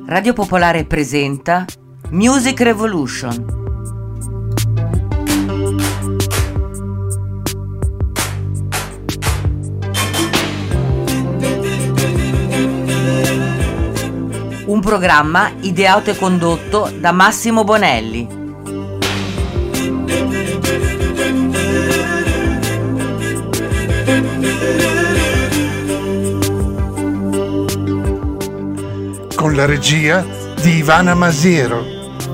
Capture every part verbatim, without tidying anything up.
Radio Popolare presenta Music Revolution. Un programma ideato e condotto da Massimo Bonelli. Con la regia di Ivana Masiero.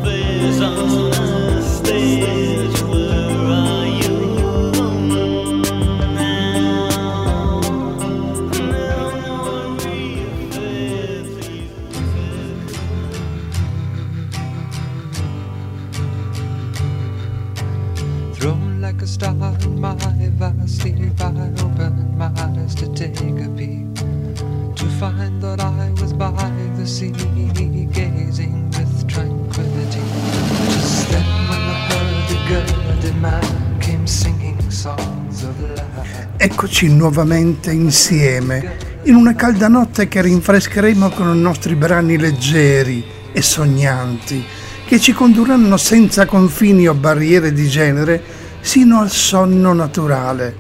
Thrown like a star in my vast sleep, I opened my eyes to take a peep, to find that I was by the sea, gazing with tranquility. Just then when the hurdy-gurdy man came singing songs of love. Eccoci nuovamente insieme, in una calda notte che rinfrescheremo con i nostri brani leggeri e sognanti, che ci condurranno senza confini o barriere di genere sino al sonno naturale.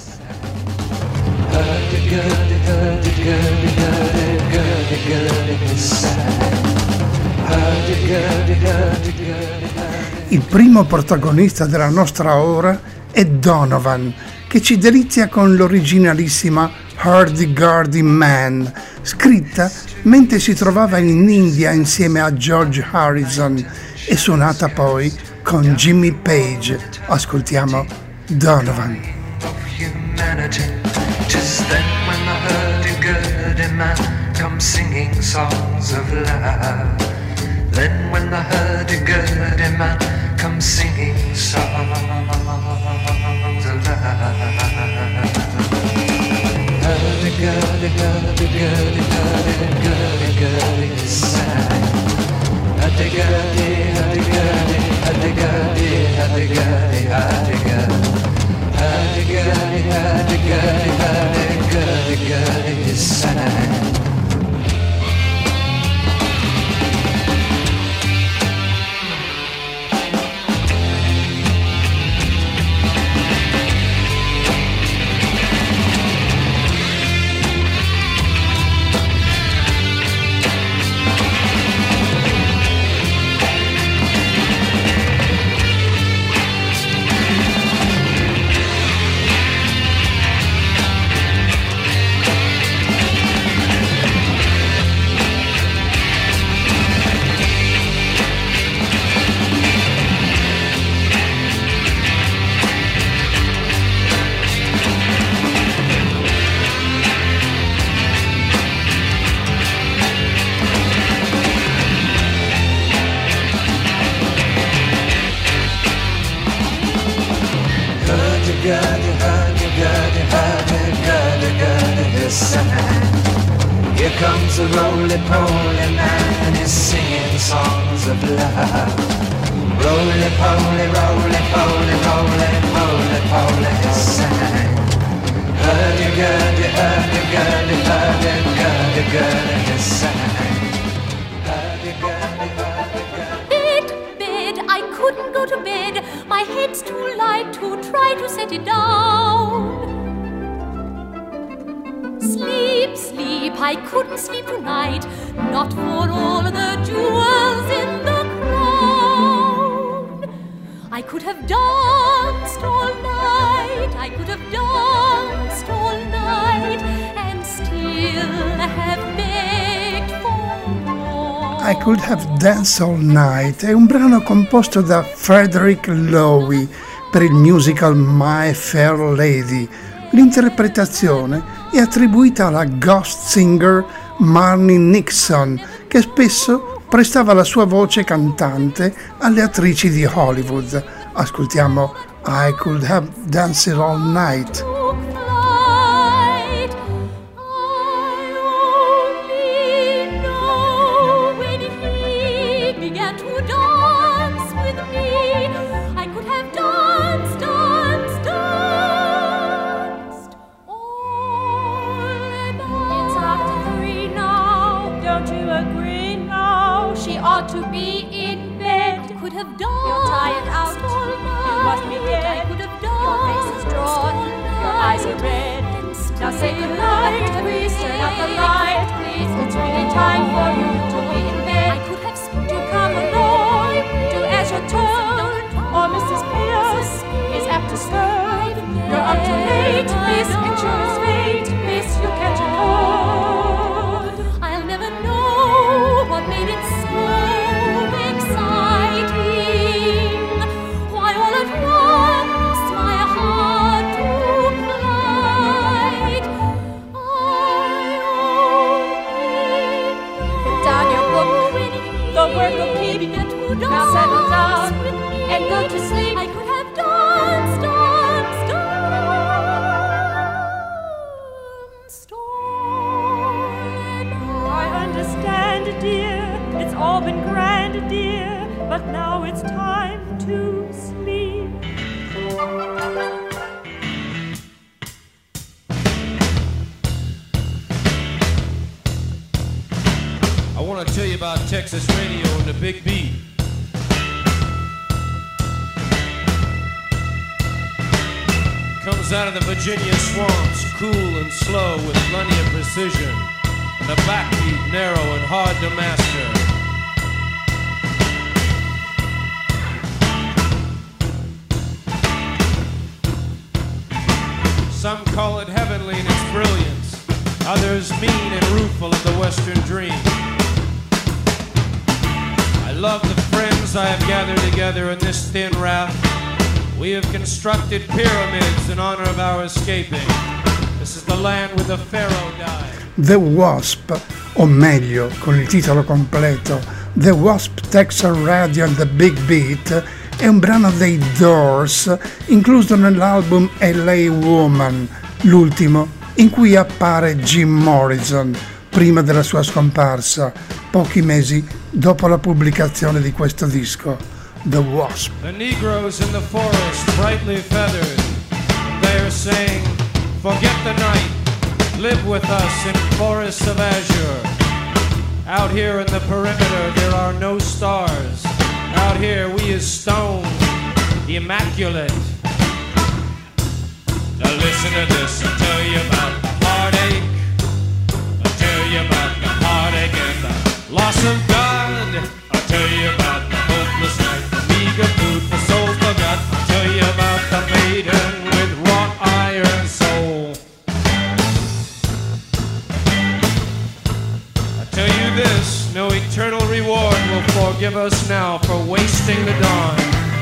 Il primo protagonista della nostra ora è Donovan, che ci delizia con l'originalissima Hurdy-Gurdy Man, scritta mentre si trovava in India insieme a George Harrison e suonata poi con Jimmy Page. Ascoltiamo Donovan. Just then when the hurdy-gurdy man comes singing songs of love. Then when the hurdy-gurdy man comes singing songs of love. Hurdy-gurdy, hurdy-gurdy, hurdy-gurdy-gurdy sang. Hurdy-gurdy, hurdy-gurdy, hurdy-gurdy, hurdy-gurdy, hurdy-gurdy. Hurdy-gurdy, hurdy-gurdy, hurdy-gurdy-gurdy sang. Here comes a roly-poly man, he's singing songs of love. Roly-poly, roly-poly, roly-poly-poly, he sang. Hurdy-gurdy, hurdy-gurdy, hurdy-gurdy-gurdy, he sang. Hurdy-gurdy, hurdy-gurdy. Bed, bed, I couldn't go to bed. My head's too light to try to set it down. Sleep, sleep, I couldn't sleep tonight, not for all the jewels in the crown. I could have danced all night, I could have danced all night, and still have begged for more. I Could Have Danced All Night è un brano composto da Frederick Loewy per il musical My Fair Lady. L'interpretazione è attribuita alla ghost singer Marni Nixon, che spesso prestava la sua voce cantante alle attrici di Hollywood. Ascoltiamo I Could Have Danced All Night. Don't you agree now? ought to be in bed. I could have danced. You're tired out. All night. You must be dead. I could have danced. Your face is drawn. Your eyes are red. Now say goodnight, please turn out the light, please. It's really time for you to be in bed. I could have spoken. To come along, to Azure Toad, or Missus Pierce is after skirt. You're up too late, miss, it sure is fate, miss, you catch a cold. I'll never know what made it so exciting. Why all at once my heart took flight. I only put down your book, the work will keep you. Now settle down and go to sleep. I could have danced, danced, danced all night. I understand, dear, it's all been grand, dear, but now it's time to sleep. I want to tell you about Texas radio and the Big Beat. Comes out of the Virginia swamps, cool and slow with plenty of precision. And the backbeat narrow and hard to master. Some call it heavenly in its brilliance, others mean and rueful of the Western dream. I love the friends I have gathered together in this thin raft. We have constructed pyramids in honor of our escaping. This is the land where the Pharaoh died. The Wasp, o meglio, con il titolo completo, The Wasp Texas Radio and the Big Beat, è un brano dei Doors incluso nell'album L A Woman, l'ultimo in cui appare Jim Morrison, prima della sua scomparsa, pochi mesi dopo la pubblicazione di questo disco. The Wasp. The Negroes in the forest, brightly feathered, they are saying, forget the night, live with us in forests of azure. Out here in the perimeter there are no stars. Out here we is stone, immaculate. Now listen to this, I'll tell you about the heartache. I'll tell you about the heartache and the loss of God. I'll tell you about the hopeless night. Good food for souls forgot. I'll tell you about the maiden with wrought iron soul. I tell you this, no eternal reward will forgive us now for wasting the dawn.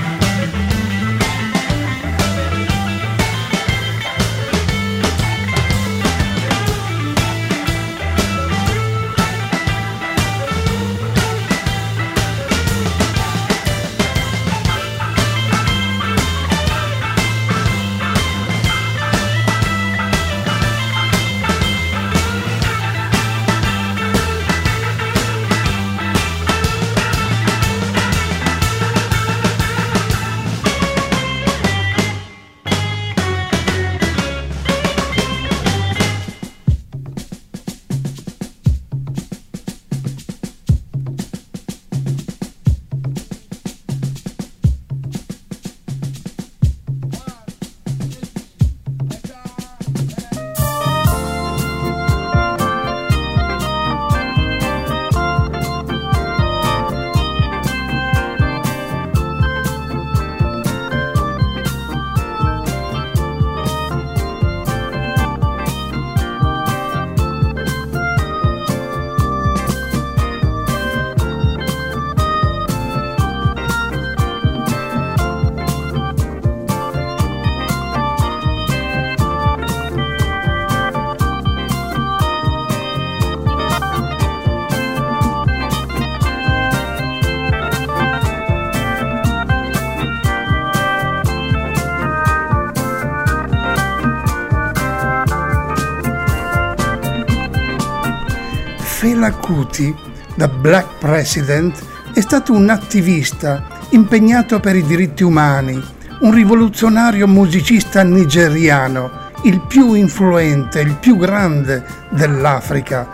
Fela Kuti, da Black President, è stato un attivista impegnato per i diritti umani, un rivoluzionario musicista nigeriano, il più influente, il più grande dell'Africa.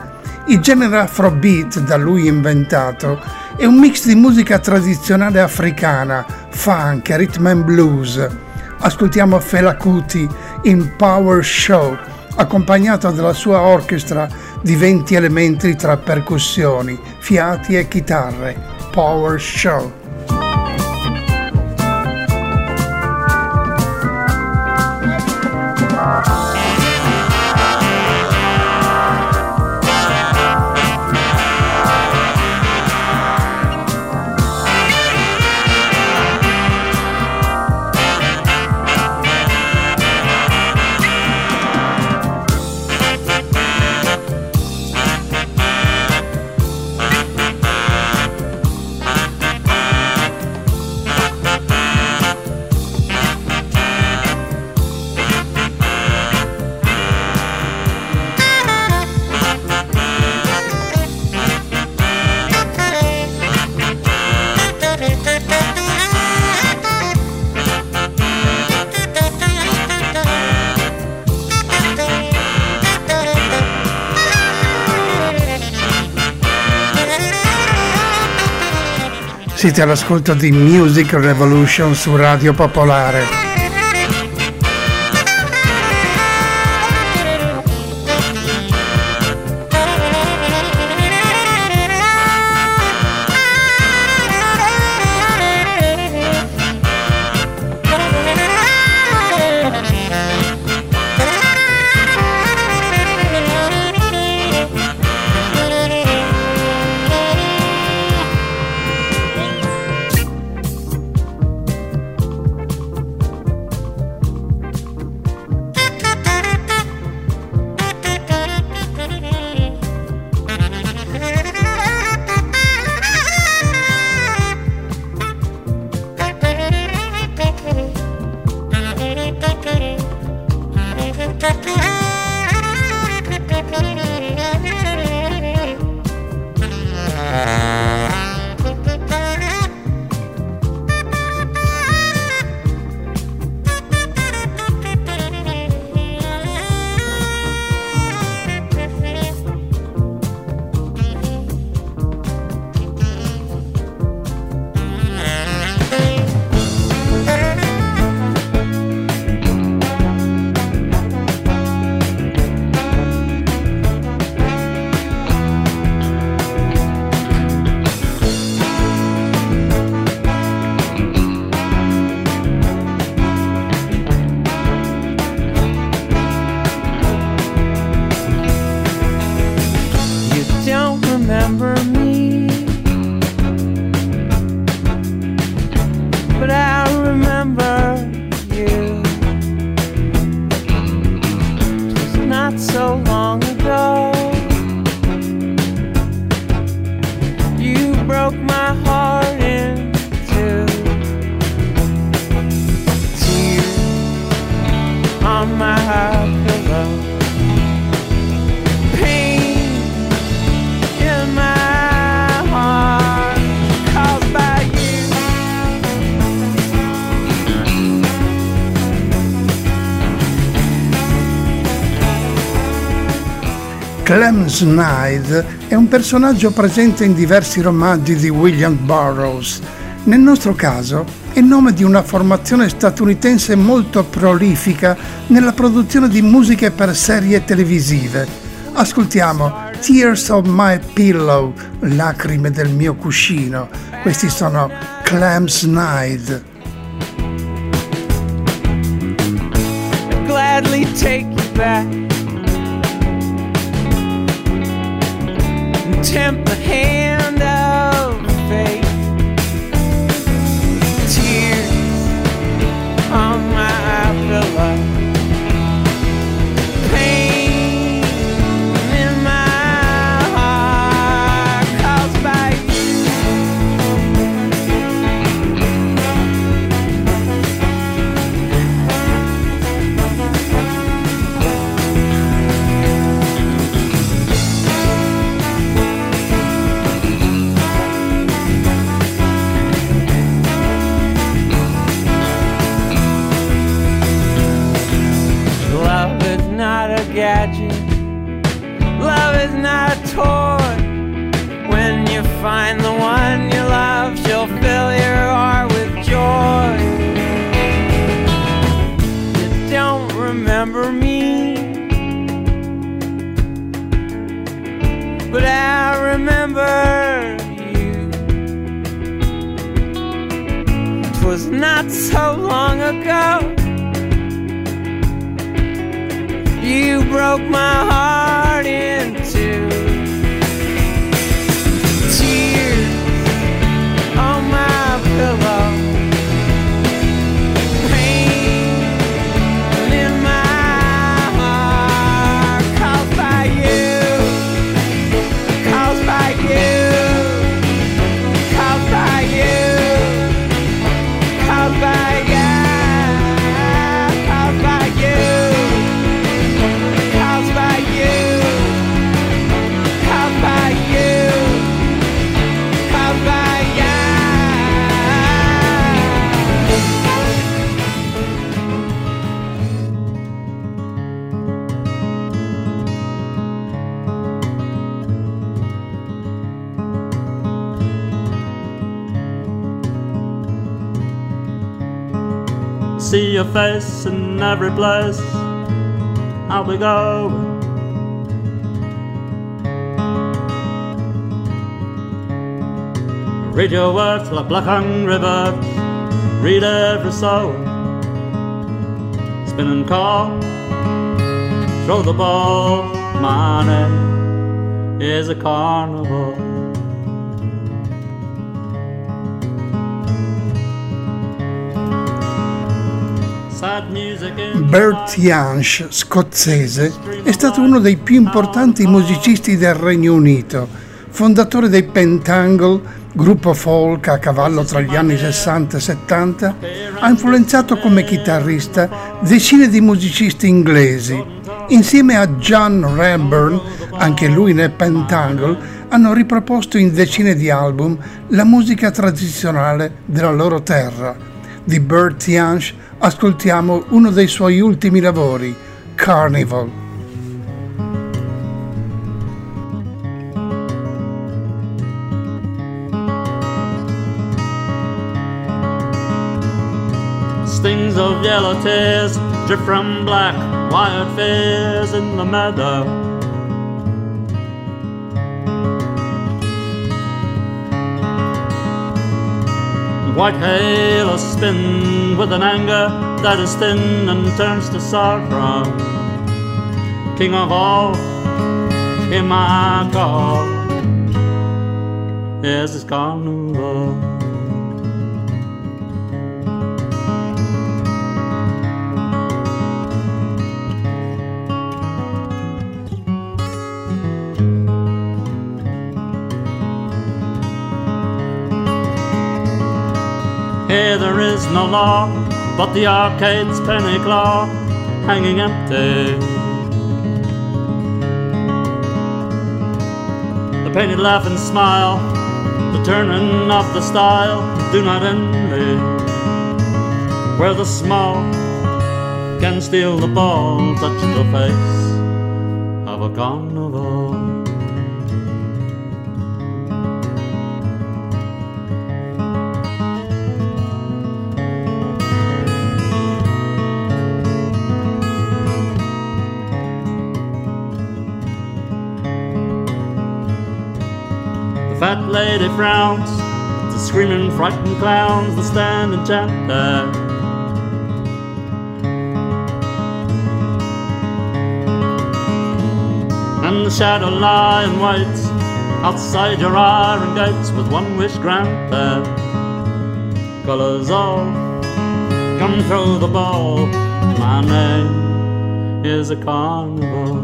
Il genere afrobeat da lui inventato è un mix di musica tradizionale africana, funk, rhythm and blues. Ascoltiamo Fela Kuti in Power Show, accompagnato dalla sua orchestra di venti elementi tra percussioni, fiati e chitarre. Power Show. Siete all'ascolto di Music Revolution su Radio Popolare. Clem Snide è un personaggio presente in diversi romanzi di William Burroughs. Nel nostro caso è il nome di una formazione statunitense molto prolifica nella produzione di musiche per serie televisive. Ascoltiamo Tears of My Pillow, lacrime del mio cuscino. Questi sono Clem Snide. I'd gladly take you back. Tempt the hand of fate. Tears on my pillow. Pain in my heart caused by was not so long ago. You broke my heart in two. Tears on my pillow, pain in my heart, caused by you, caused by you, caused by you, caused by you. See your face in every place I'll be going. Read your words like black hungry birds, read every soul. Spin and call, throw the ball. My name is a carnival. Bert Jansch, scozzese, è stato uno dei più importanti musicisti del Regno Unito, fondatore dei Pentangle, gruppo folk a cavallo tra gli anni sessanta e settanta. Ha influenzato come chitarrista decine di musicisti inglesi. Insieme a John Redburn, anche lui nei Pentangle, hanno riproposto in decine di album la musica tradizionale della loro terra. Di Bert Jansch ascoltiamo uno dei suoi ultimi lavori, Carnival. Stings of yellow tears drip from black wired fears in the meadow. White halos spin with an anger that is thin and turns to sorrow. King of all, hear my call. Yes, it's carnival. Here there is no law, but the arcade's penny claw hanging empty. The painted laugh and smile, the turning of the style, do not envy. Where the small can steal the ball, touch the face of a carnival. Fat lady frowns, the screaming frightened clowns that stand enchanted. And the shadow lie and waits outside your iron gates with one wish granted. Colours all come through the ball. My name is a carnival.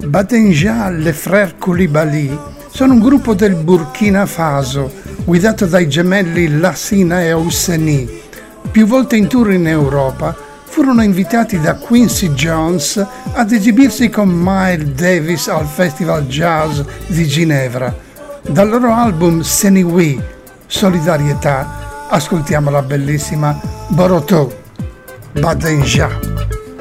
Badinja Les Frères Coulibaly sono un gruppo del Burkina Faso guidato dai gemelli Lassina e Ousseni. Più volte in tour in Europa, furono invitati da Quincy Jones ad esibirsi con Miles Davis al Festival Jazz di Ginevra. Dal loro album Seniwi, Solidarietà, ascoltiamo la bellissima Boroto, Badinja.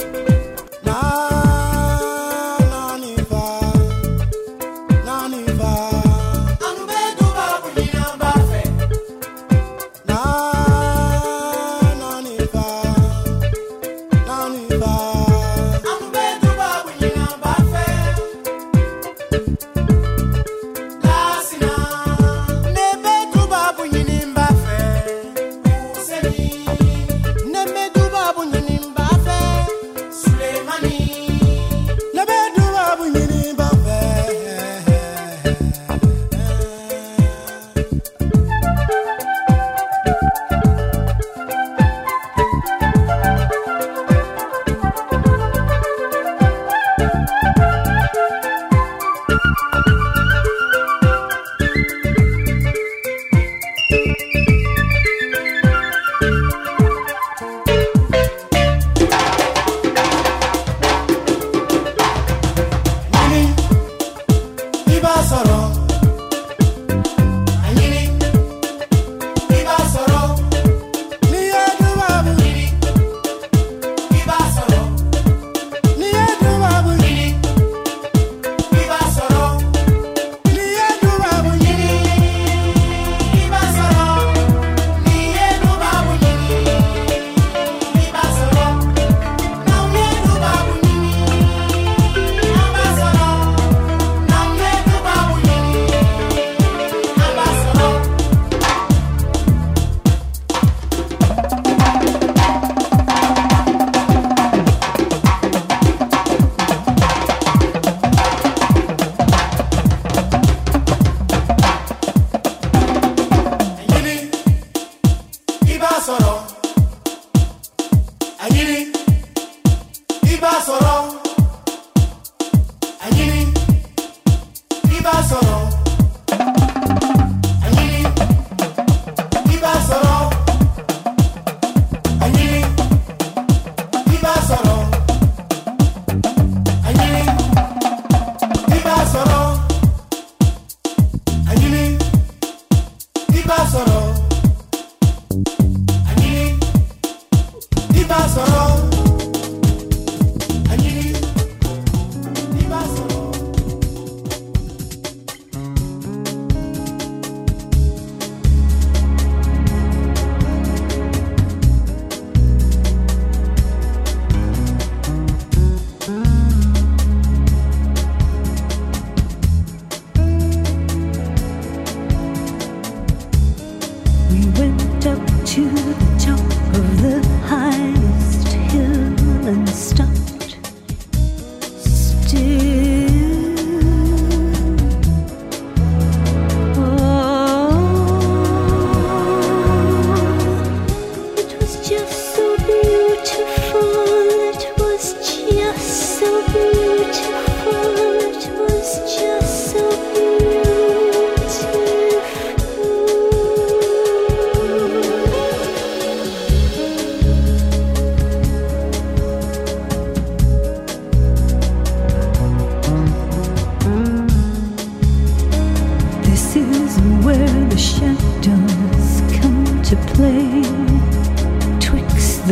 The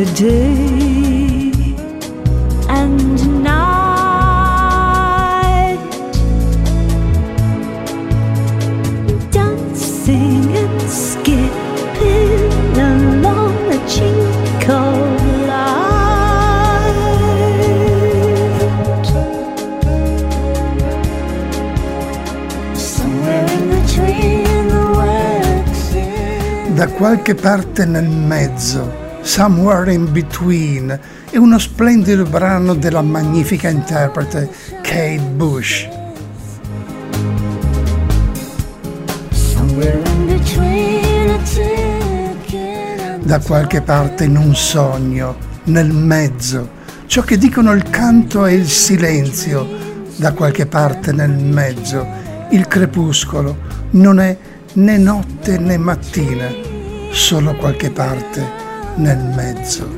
day and night, dancing and skipping along the chink of light. Somewhere in between the waxing. Da qualche parte nel mezzo, Somewhere in Between, è uno splendido brano della magnifica interprete Kate Bush. Da qualche parte in un sogno, nel mezzo, ciò che dicono il canto e il silenzio, da qualche parte nel mezzo. Il crepuscolo non è né notte né mattina, solo qualche parte nel mezzo.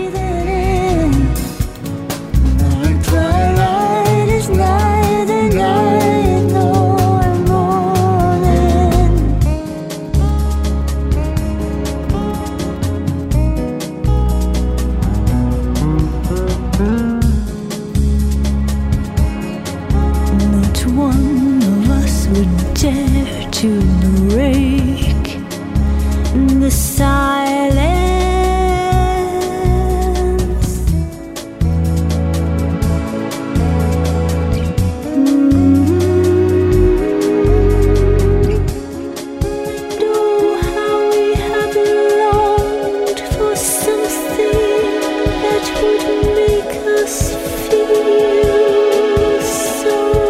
To break the silence. Mm-hmm. Oh, how we have longed for something that would make us feel so.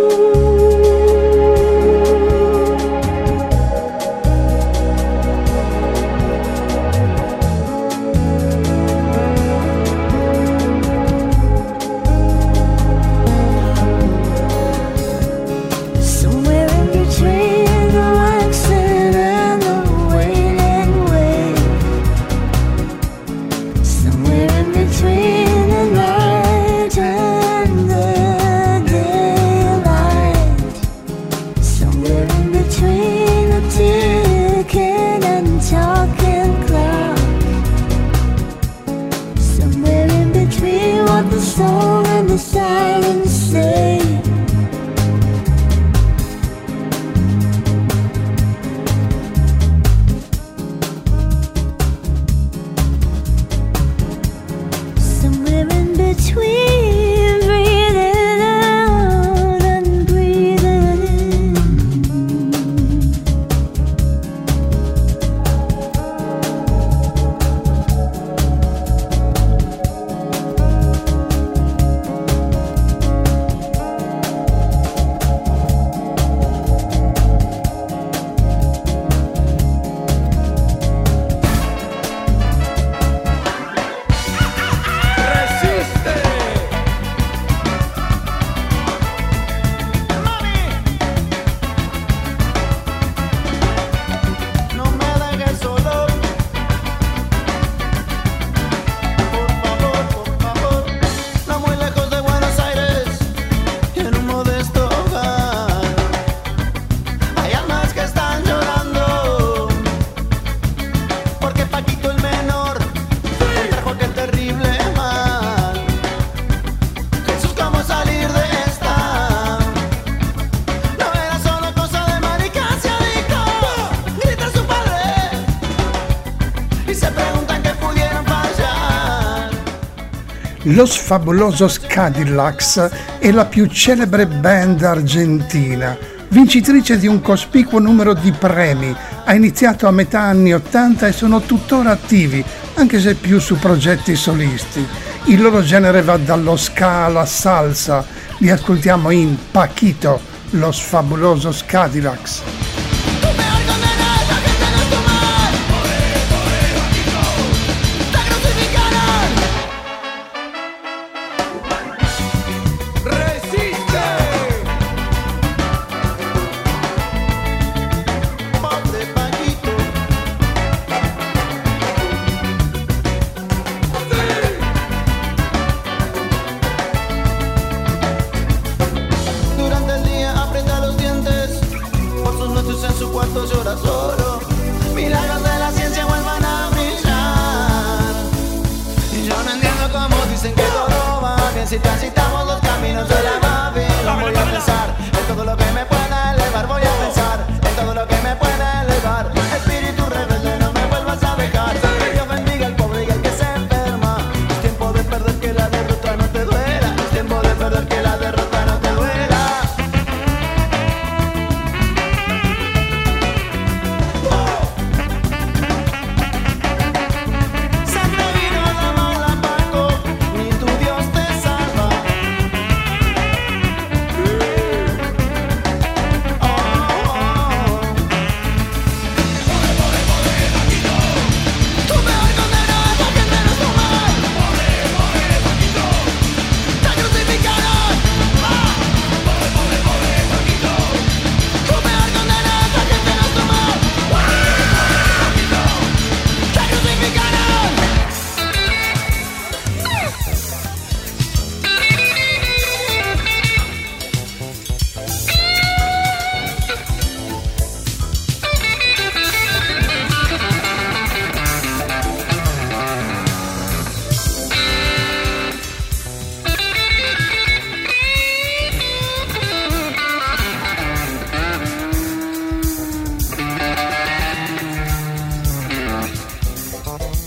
Los Fabulosos Cadillacs è la più celebre band argentina, vincitrice di un cospicuo numero di premi. Ha iniziato a metà anni ottanta e sono tuttora attivi, anche se più su progetti solisti. Il loro genere va dallo ska alla salsa. Li ascoltiamo in Paquito, Los Fabulosos Cadillacs.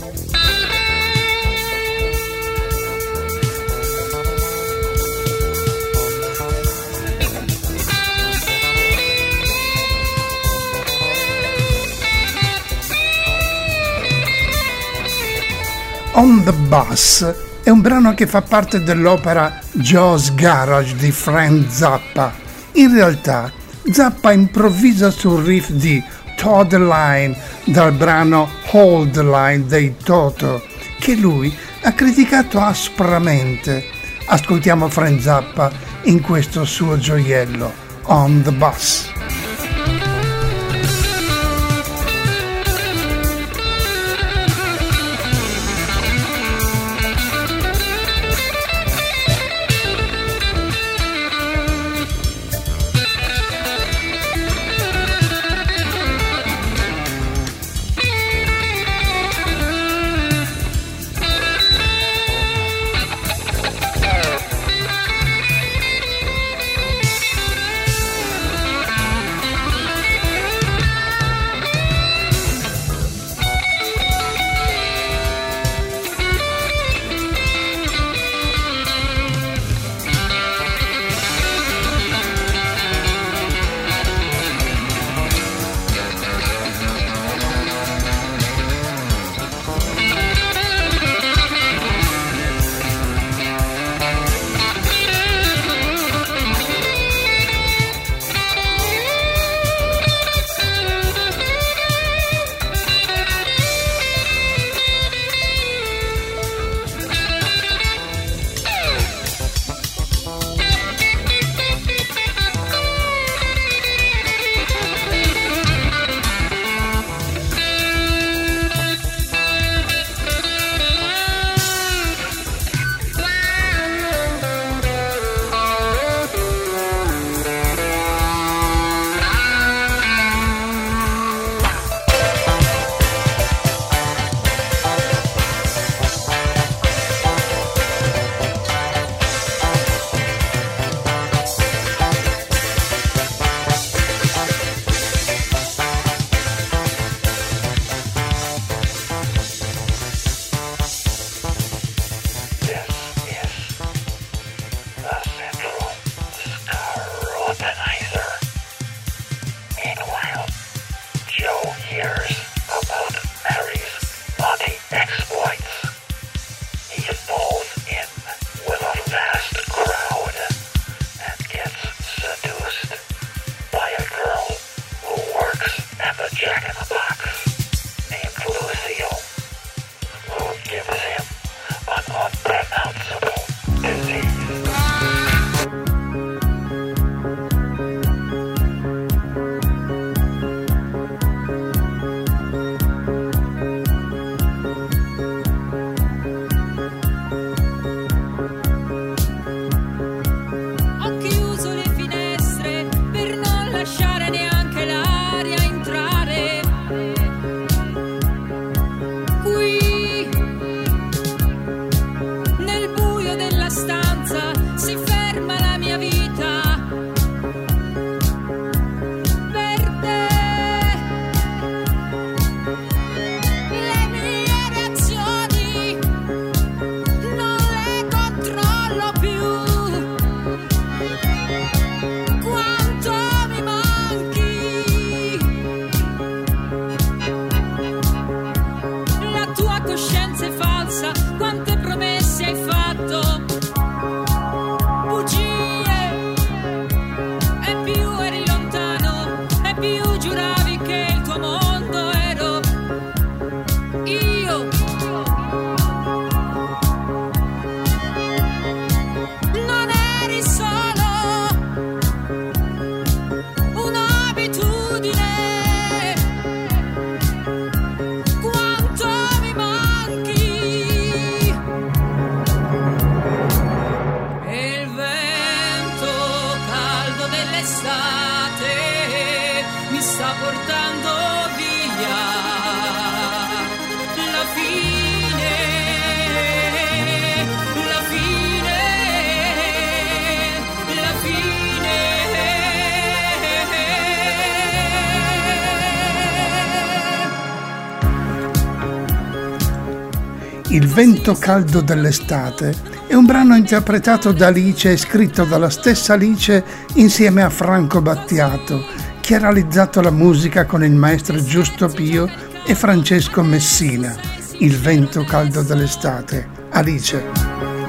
On the Bus è un brano che fa parte dell'opera Joe's Garage di Frank Zappa. In realtà Zappa improvvisa sul riff di Toe the Line dal brano Hold the Line dei Toto, che lui ha criticato aspramente. Ascoltiamo Frank Zappa in questo suo gioiello, On the Bus. Lasciare neanche l'aria entrare. Il vento caldo dell'estate è un brano interpretato da Alice e scritto dalla stessa Alice insieme a Franco Battiato, che ha realizzato la musica con il maestro Giusto Pio e Francesco Messina. Il vento caldo dell'estate. Alice.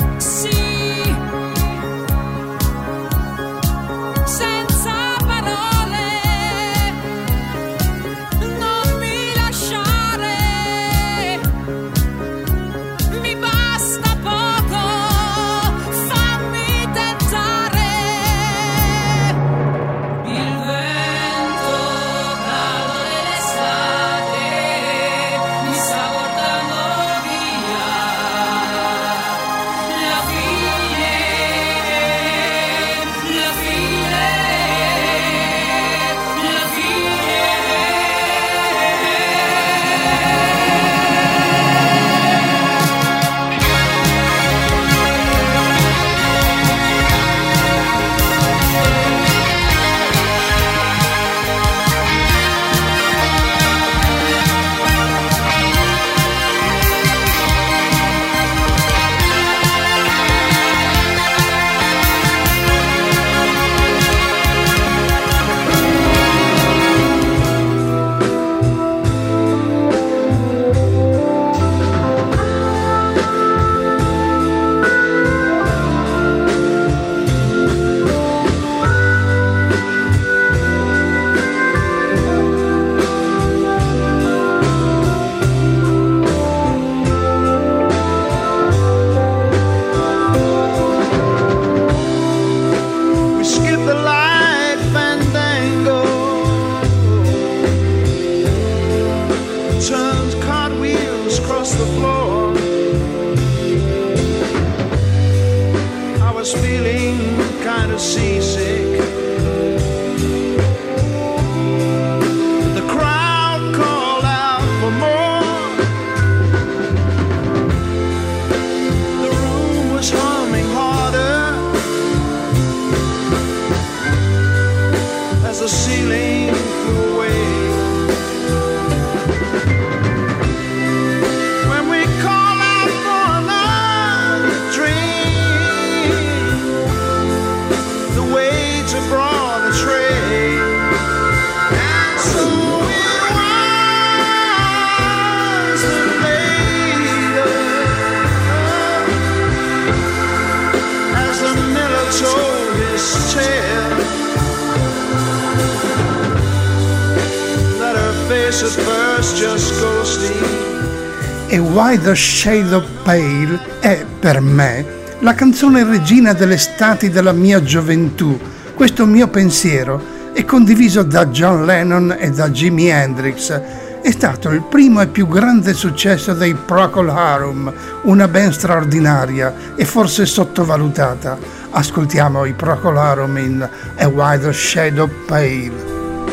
E Why the Shade of Pale è, per me, la canzone regina delle estati della mia gioventù. Questo mio pensiero è condiviso da John Lennon e da Jimi Hendrix. È stato il primo e più grande successo dei Procol Harum, una band straordinaria e forse sottovalutata. Ascoltiamo i Procol Harum in A Why the Shade of Pale.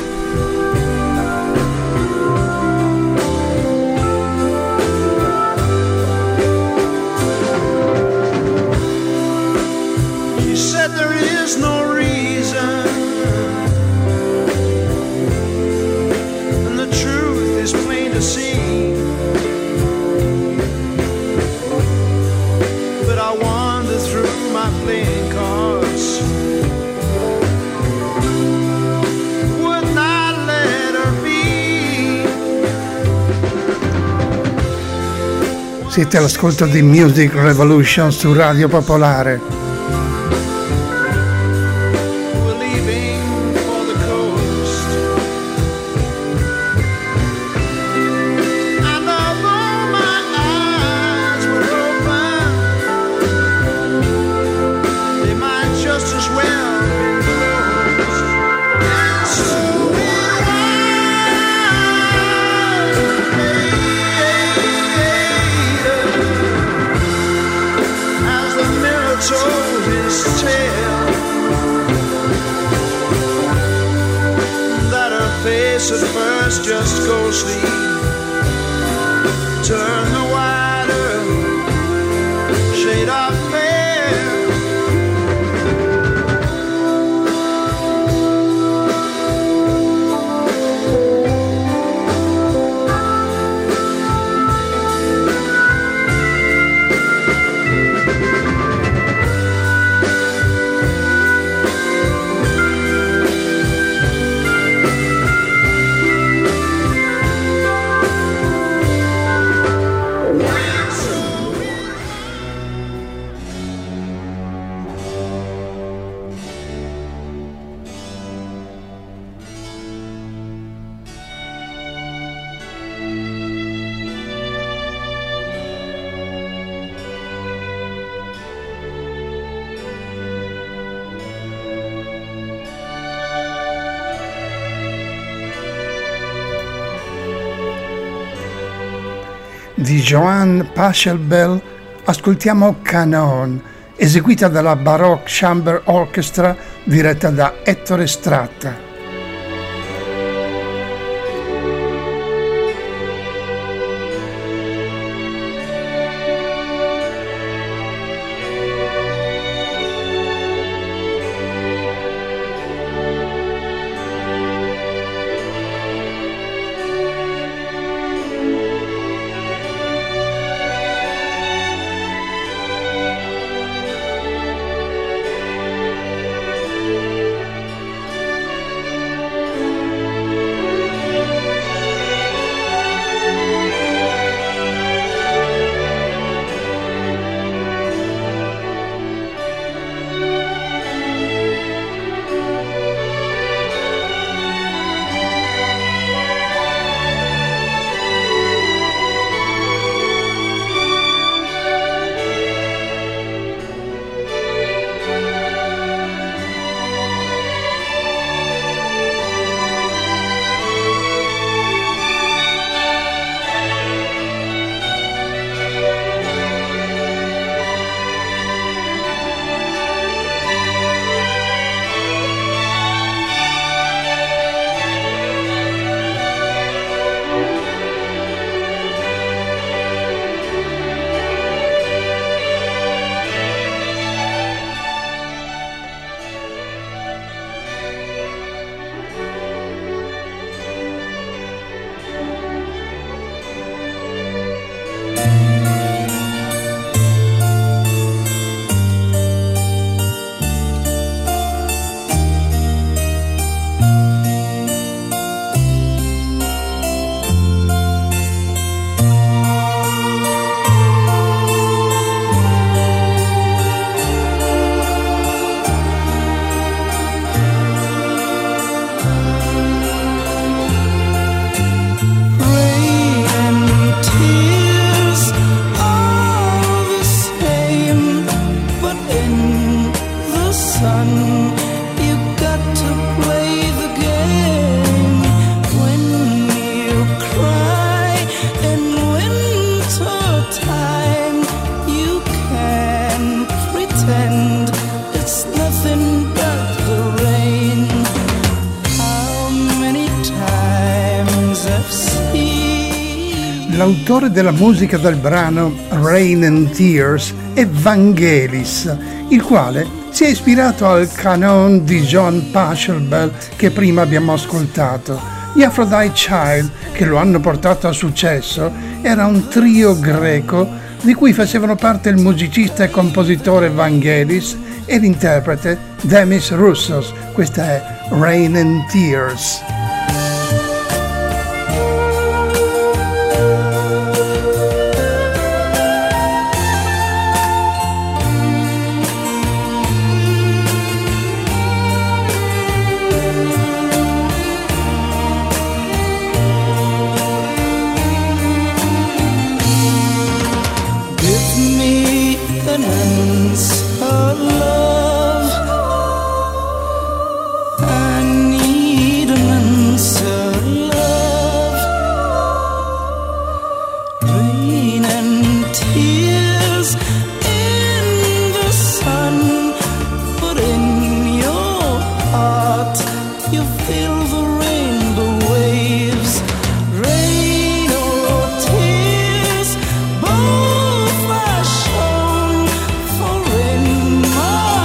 Siete all'ascolto di Music Revolution su Radio Popolare. At first just go sleep, turn the wider shade of pale. di Johann Pachelbel ascoltiamo Canon, eseguita dalla Baroque Chamber Orchestra diretta da Ettore Stratta. L'autore della musica del brano Rain and Tears è Vangelis, il quale si è ispirato al Canon di John Pachelbel che prima abbiamo ascoltato. Gli Aphrodite Child, che lo hanno portato a successo, era un trio greco di cui facevano parte il musicista e compositore Vangelis e l'interprete Demis Roussos. Questa è Rain and Tears. Both are shown, for in my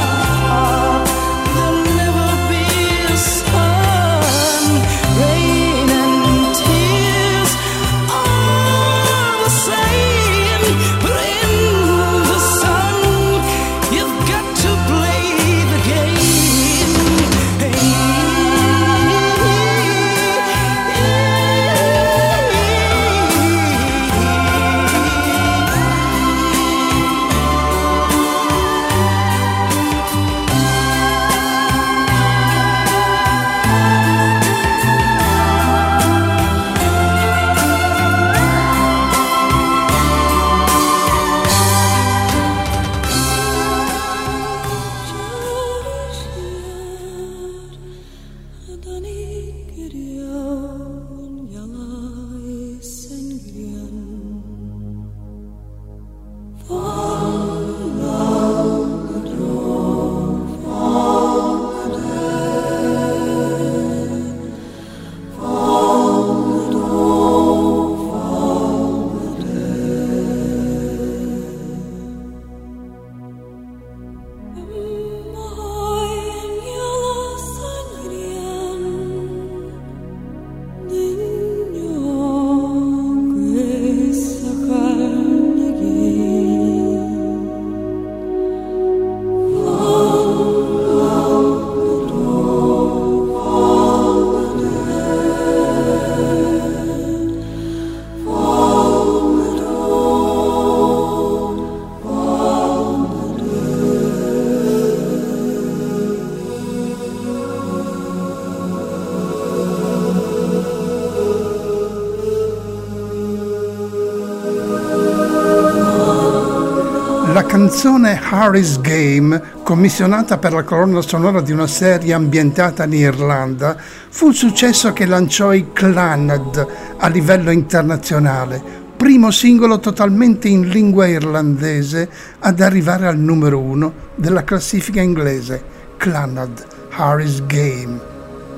La canzone Harry's Game, commissionata per la colonna sonora di una serie ambientata in Irlanda, fu il successo che lanciò i Clannad a livello internazionale, primo singolo totalmente in lingua irlandese ad arrivare al numero uno della classifica inglese. Clannad, Harry's Game.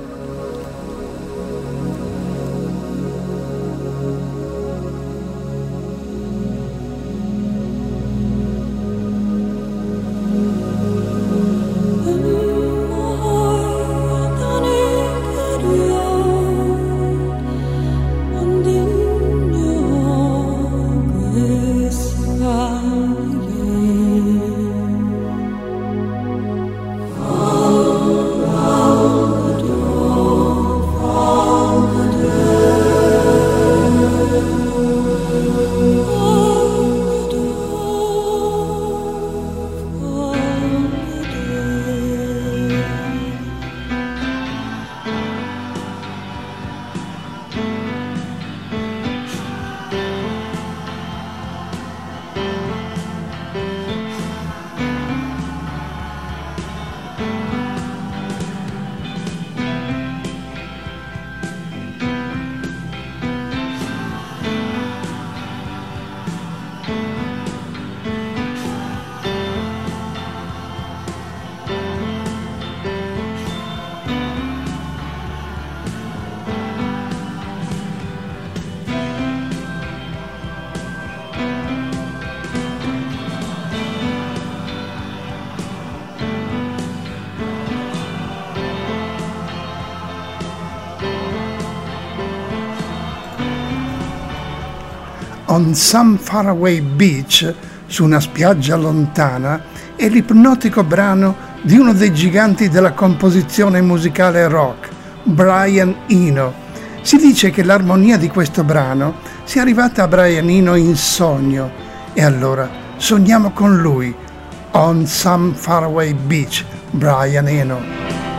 On Some Faraway Beach, su una spiaggia lontana, è l'ipnotico brano di uno dei giganti della composizione musicale rock, Brian Eno. Si dice che l'armonia di questo brano sia arrivata a Brian Eno in sogno, e allora sogniamo con lui. On Some Faraway Beach, Brian Eno.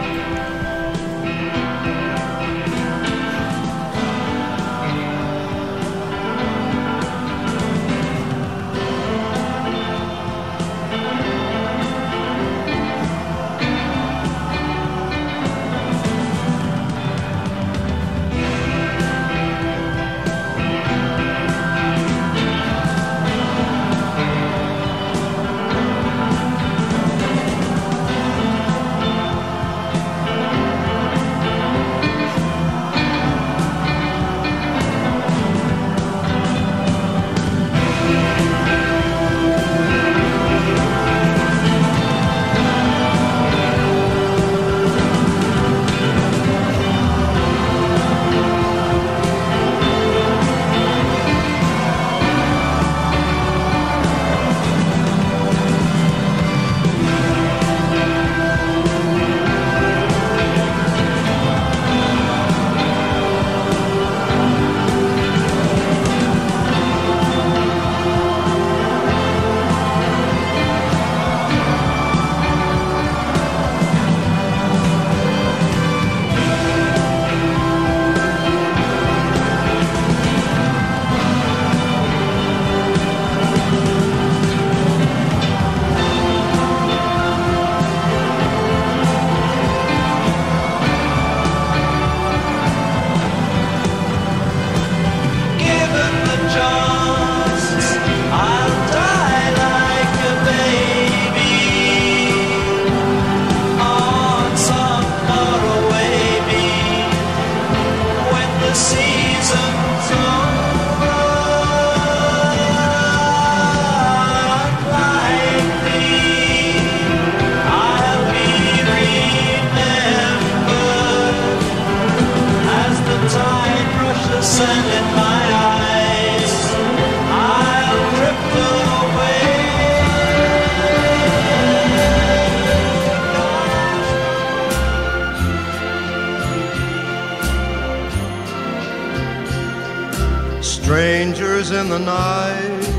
Strangers in the night,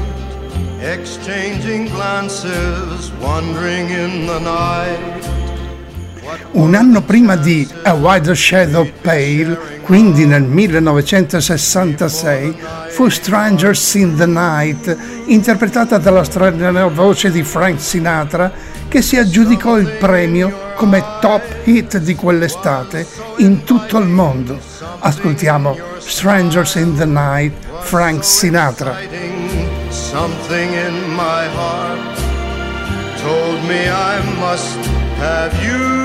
exchanging glances, wandering in the night. Un anno prima di A Wider Shadow Pale, quindi nel millenovecentosessantasei, fu Strangers in the Night, interpretata dalla strana voce di Frank Sinatra, che si aggiudicò il premio come top hit di quell'estate in tutto il mondo. Ascoltiamo Strangers in the Night, Frank Sinatra. Something in my heart told me I must have you.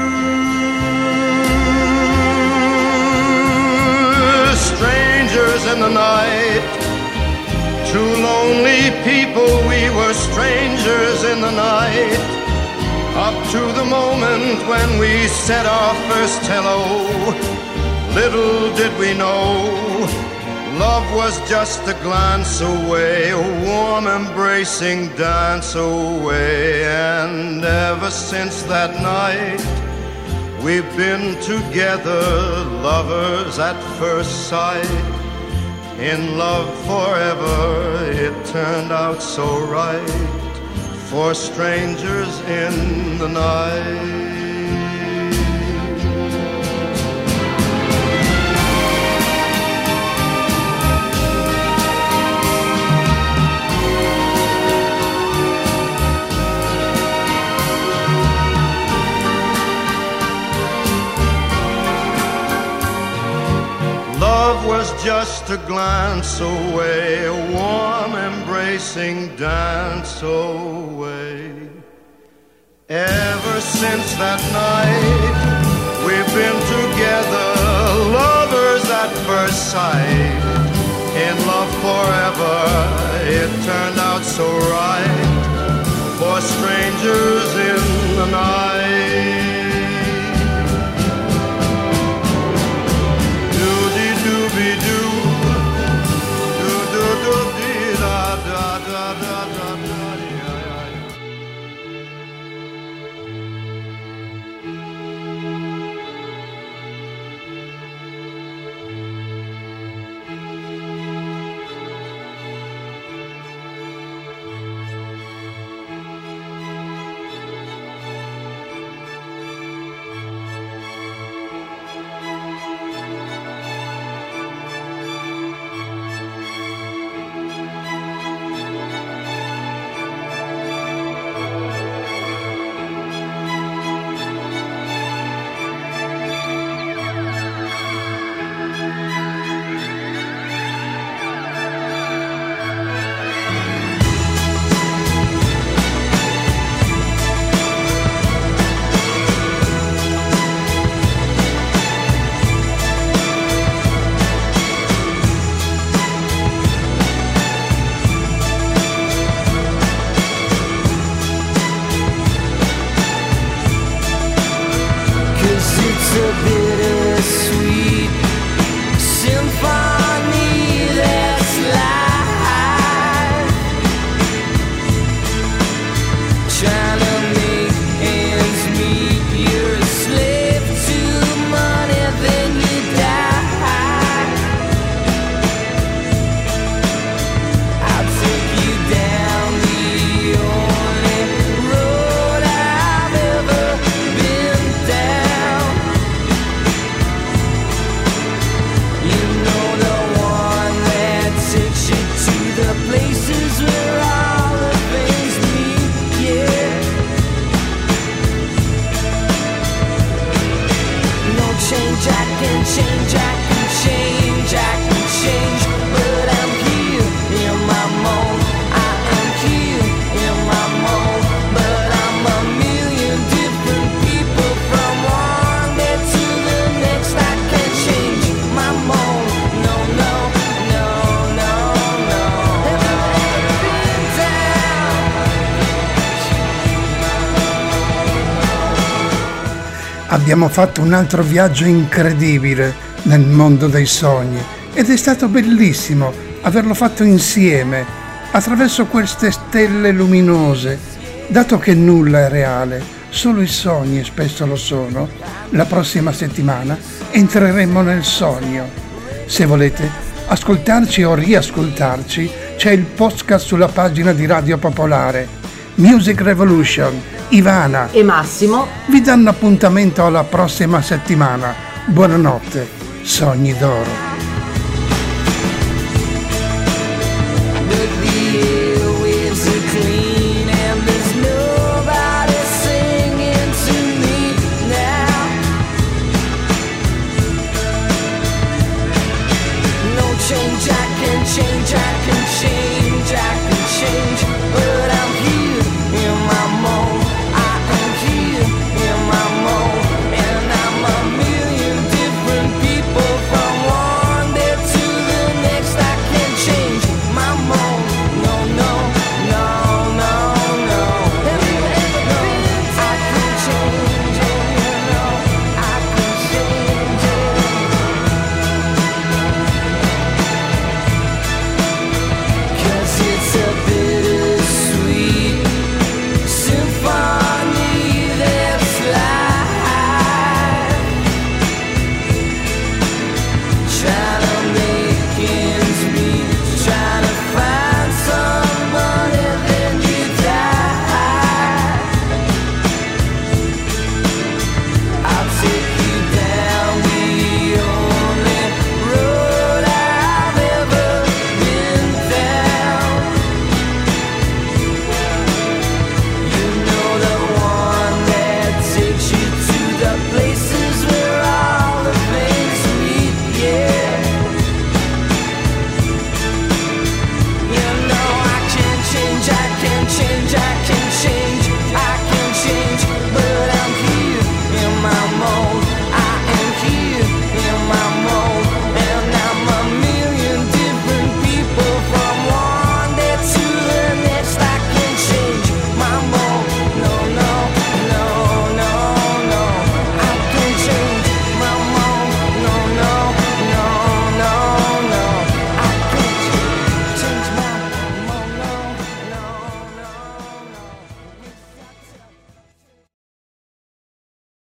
Strangers in the night, two lonely people, we were strangers in the night, up to the moment when we said our first hello. Little did we know, love was just a glance away, a warm embracing dance away. And ever since that night, we've been together, lovers at first sight. In love forever, it turned out so right, for strangers in the night. Love was just a glance away, a warm embracing dance away. Ever since that night, we've been together, lovers at first sight. In love forever, it turned out so right, for strangers in the night. Abbiamo fatto un altro viaggio incredibile nel mondo dei sogni ed è stato bellissimo averlo fatto insieme attraverso queste stelle luminose. Dato che nulla è reale, solo i sogni spesso lo sono, la prossima settimana entreremo nel sogno. Se volete ascoltarci o riascoltarci, c'è il podcast sulla pagina di Radio Popolare. Music Revolution, Ivana e Massimo vi danno appuntamento alla prossima settimana. Buonanotte, sogni d'oro.